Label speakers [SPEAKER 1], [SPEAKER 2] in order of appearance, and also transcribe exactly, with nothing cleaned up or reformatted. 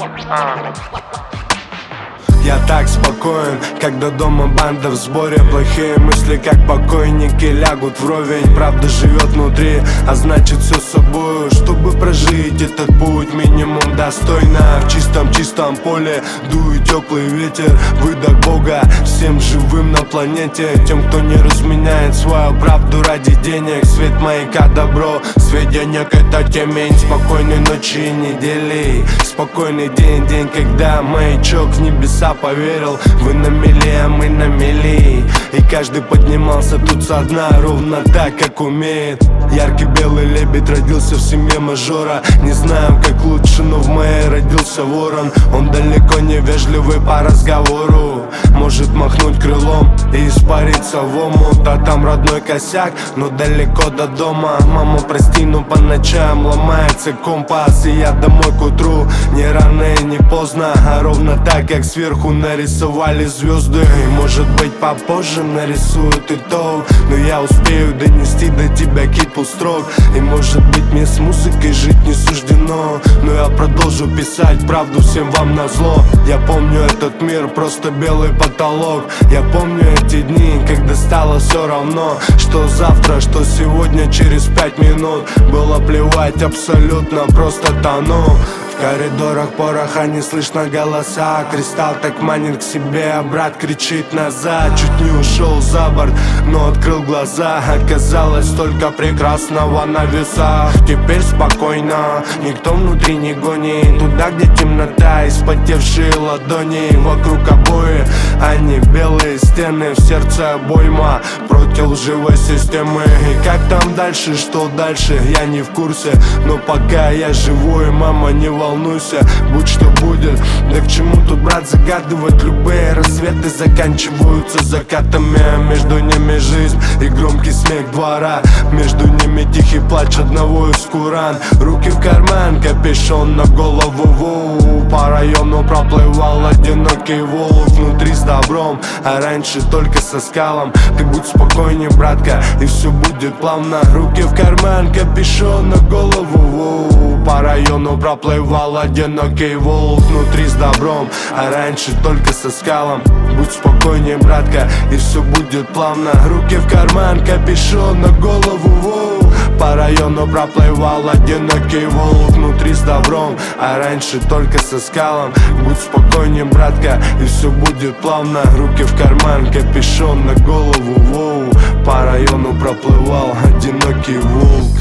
[SPEAKER 1] Я так спокоен, когда дома банда в сборе. Плохие мысли, как покойники, лягут вровень. Правда живет внутри, а значит все с собою. Чтобы прожить этот путь минимум достойно. В чистом-чистом поле дует теплый ветер. Выдох Бога всем живым на планете. Тем, кто не разменяет свою правду ради денег. Свет маяка добро, свет денег это темень. Спокойной ночи и недели, спокойный день, день, когда маячок в небеса поверил. Вы на мели, а мы на мели. И каждый поднимался тут со дна, ровно так, как умеет. Яркий белый лебедь родился в семье мажора. Не знаю, как лучше, но в моей родился ворон. Он далеко не вежливый по разговору. Может махнуть крылом и испариться в омут. А там родной косяк, но далеко до дома. Мама, прости, но по ночам ломается компас. И я домой к утру, не рано и не поздно, а ровно так, как сверху нарисовали звезды. И может быть попозже нарисуют и то, но я успею донести до тебя кипу строк. И может быть мне с музыкой жить не суждено, но я продолжу писать правду всем вам назло. Я помню этот мир, просто белый потолок. Я помню эти дни, когда стало все равно, что завтра, что сегодня, через пять минут. Было плевать абсолютно, просто тону. В коридорах пороха не слышно голоса. Кристалл так манит к себе, а брат кричит назад. Чуть не ушел за борт, но открыл глаза. Оказалось столько прекрасного на весах. Теперь спокойно, никто внутри не гонит. Туда, где темнота и вспотевшие ладони. Вокруг обои, они белые стены. В сердце обойма против лживой системы. И как там дальше, что дальше, я не в курсе. Но пока я живой, мама, не волнуйся. Будь что будет, да к чему тут, брат, загадывать? Любые рассветы заканчиваются закатами. Между ними жизнь и громкий смех двора. Между ними тихий плач одного из куран. Руки в карман, капюшон на голову. Воу. По району проплывал одинокий волк. Внутри с добром, а раньше только со скалом. Ты будь спокойней, братка, и все будет плавно. Руки в карман, капюшон на голову. Воу. По району проплывал одинокий волк. Внутри с добром, а раньше только со скалом. Будь спокойней, братка, и все будет плавно. Руки в карман, капюшон на голову. Воу. По району проплывал одинокий волк. Внутри с добром, а раньше только со скалом. Будь спокойней, братка, и все будет плавно. Руки в карман, капюшон на голову. Воу. По району проплывал одинокий волк.